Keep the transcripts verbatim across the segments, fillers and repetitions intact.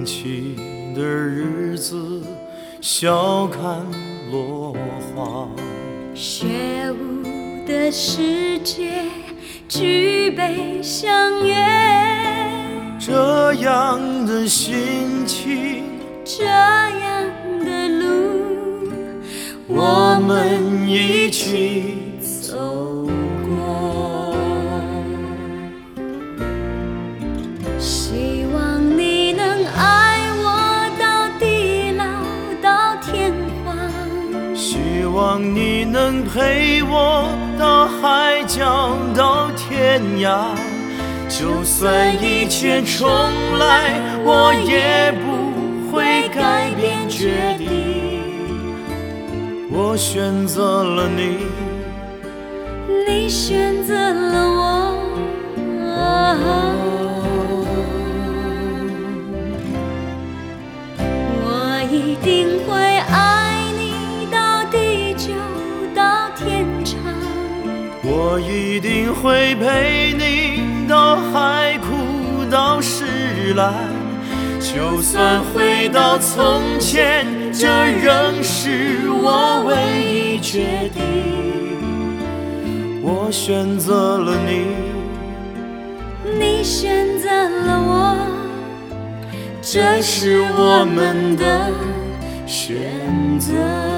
起的日子，笑看落花。 学舞的世界，举杯相约。 这样的心情， 这样的路， 我们一起走过。 希望你能爱我到地老到天荒， 希望你能陪我到海角到天涯。就算一切重来，我也不会改变决定。我选择了你， 你选择了我。我一定会爱你到地久到天长， 我一定会陪你到海枯到石烂。就算回到从前，这仍是我唯一决定。我选择了你， 你选择了我，这是我们的选择。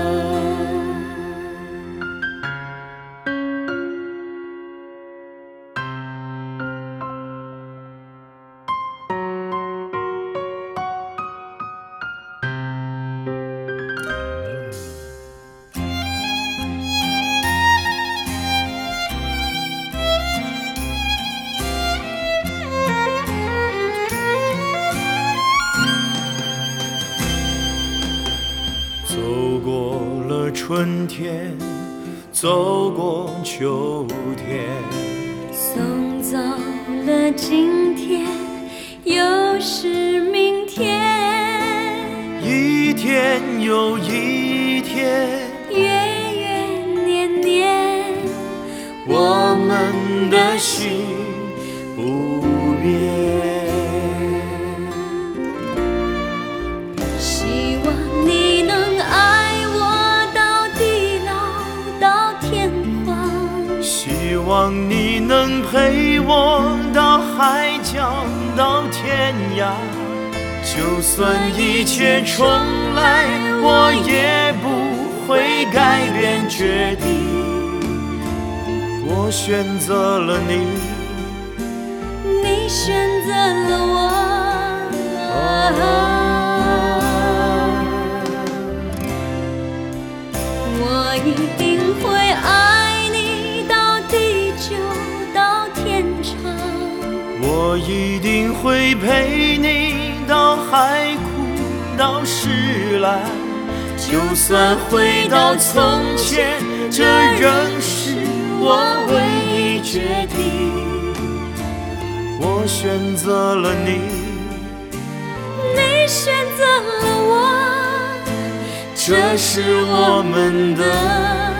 走过了春天，走过秋天， 送走了今天，又是明天。 一天又一天， 月月年年， 我们的心不变。 希望你能爱我到地老到天荒， 希望你能陪我到海角到天涯。就算一切重来，我也不会改变决定。我选择了你， 你选择了我。我一定会爱你到地久到天长， 我一定会陪你到海枯到石烂。就算回到从前，这仍是我唯一决定。我选择了你， 你选择了我， 这是我们的